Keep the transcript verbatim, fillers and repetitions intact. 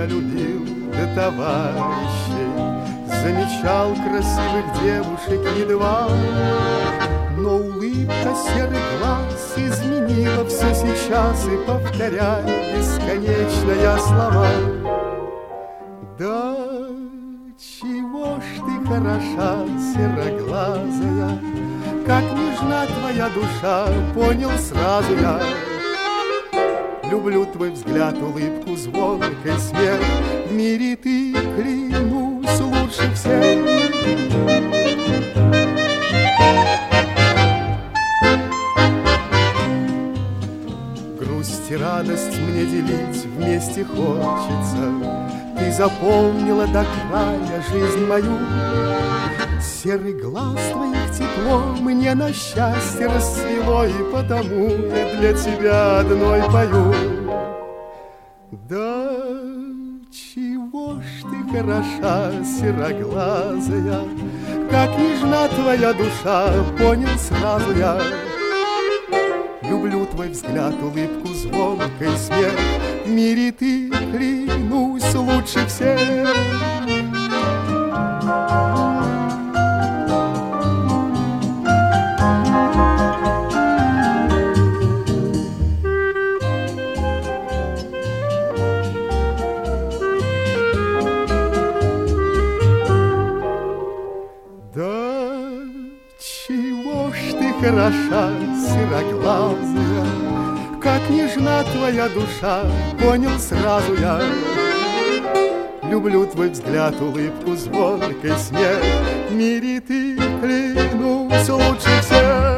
любил до товарищей, замечал красивых девушек едва, но улыбка серых глаз изменила все сейчас и повторяет бесконечные слова. Да чего ж ты хороша, сероглазая, как нежна твоя душа, понял сразу я. Люблю твой взгляд, улыбку, звонкой смех, в мире ты, клянусь, лучше всех. Грусть и радость мне делить вместе хочется, ты заполнила до края жизнь мою. Серый глаз твоих тепло мне на счастье расцвело, и потому я для тебя одной пою. Да чего ж ты хороша, сероглазая, как нежна твоя душа, понял сразу я. Люблю твой взгляд, улыбку, звонкой смех, в мире ты, клянусь, лучше всех. Да чего ж ты хороша, сероглазая, как нежна твоя душа, понял сразу я. Люблю твой взгляд, улыбку, звонкой смех, в мире ты, клянусь, лучше всех.